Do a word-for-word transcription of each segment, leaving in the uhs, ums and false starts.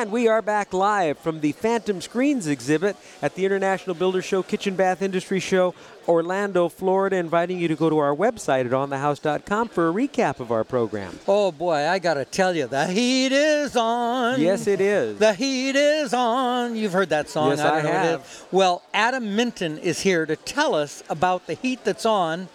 And we are back live from the Phantom Screens exhibit at the International Builder Show, Kitchen Bath Industry Show, Orlando, Florida, inviting you to go to our website at on the house dot com for a recap of our program. Oh, boy, I got to tell you, the heat is on. Yes, it is. The heat is on. You've heard that song. Yes, I, don't I know what it have. is. Well, Adam Minton is here to tell us about the heat that's on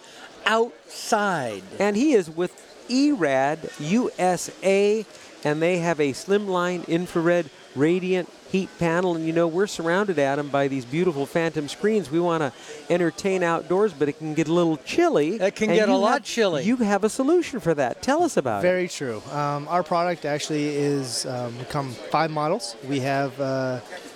outside. And he is with E RAD U S A, and they have a slimline infrared radiant heat panel. And you know, we're surrounded, Adam, by these beautiful Phantom Screens. We want to entertain outdoors, but it can get a little chilly. It can and get a you lot have, chilly. You have a solution for that. Tell us about Very it. true. Um, our product actually is um, come five models. We have uh,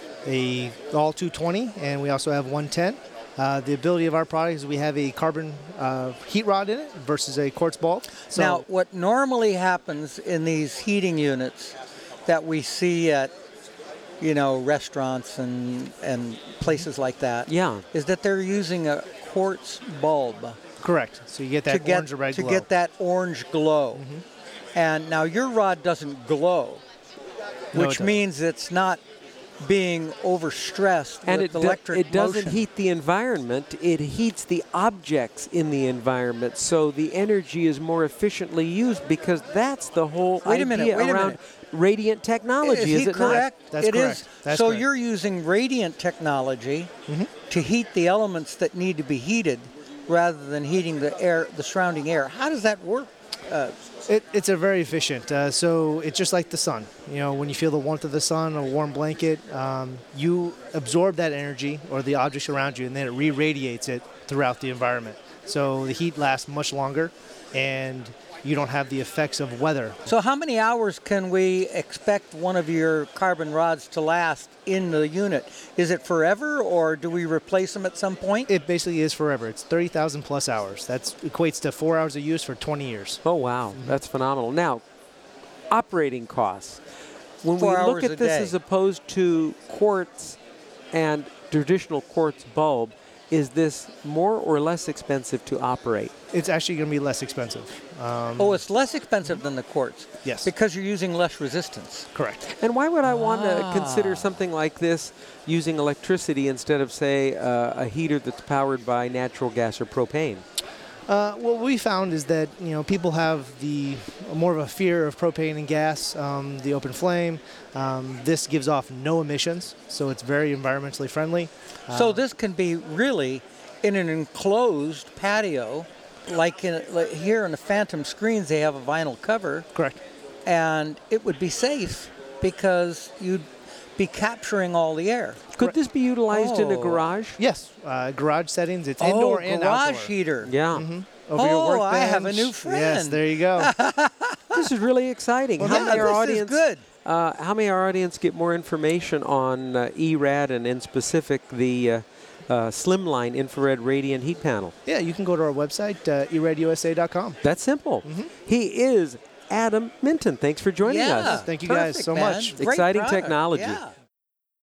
a all two twenty, and we also have one ten. Uh, the ability of our product is we have a carbon uh, heat rod in it versus a quartz bulb. So Now, what normally happens in these heating units that we see at, you know, restaurants and, and places like that, Yeah. is that they're using a quartz bulb correct. So you get that to get, orange or red to glow. get that orange glow. Mm-hmm. And now your rod doesn't glow, No, it which doesn't. means it's not being overstressed And with it, do- electric it doesn't motion. heat the environment, it heats the objects in the environment, so the energy is more efficiently used, because that's the whole Wait a idea minute, wait a around minute. radiant technology, Is is, he it correct? not? That's It correct. is. That's so correct. you're using radiant technology Mm-hmm. to heat the elements that need to be heated, rather than heating the air, the surrounding air. How does that work? Uh, It, it's a very efficient. Uh, so it's just like the sun. You know, when you feel the warmth of the sun, a warm blanket, um, you absorb that energy or the objects around you, and then it re-radiates it throughout the environment. So the heat lasts much longer, and you don't have the effects of weather. so how many hours can we expect one of your carbon rods to last in the unit? Is it forever, or do we replace them at some point? It basically is forever. It's thirty thousand plus hours. That equates to four hours of use for twenty years. Oh, wow. That's phenomenal. Now, operating costs. When Four we look hours at a this day. as opposed to quartz and traditional quartz bulb, is this more or less expensive to operate? It's actually going to be less expensive. Um, Oh, it's less expensive than the quartz. Yes. Because you're using less resistance. correct. And why would I want to Ah. consider something like this using electricity instead of, say, uh, a heater that's powered by natural gas or propane? Uh, what we found is that you know people have the more of a fear of propane and gas, um, the open flame. Um, this gives off no emissions, so it's very environmentally friendly. So Uh, this can be really in an enclosed patio, like, in, like here in the Phantom Screens, they have a vinyl cover, correct. and it would be safe because you'd be capturing all the air. Could this be utilized in a Oh. garage? Yes, uh, garage settings. It's Oh, indoor and garage outdoor. heater. Yeah. Mhm. Over your Oh, workbench. I have a new Yes, friend. there you go. This is really exciting. Well, how yeah, many our this is audience, good. Uh, how many our audience get more information on uh, E RAD and in specific the uh, uh, Slimline infrared radiant heat panel? Yeah, you can go to our website, uh, e rad u s a dot com. That's simple. He is Adam Minton. Thanks for joining Yeah. us. Thank you guys Perfect, so man. much. Great Exciting product. technology. Yeah.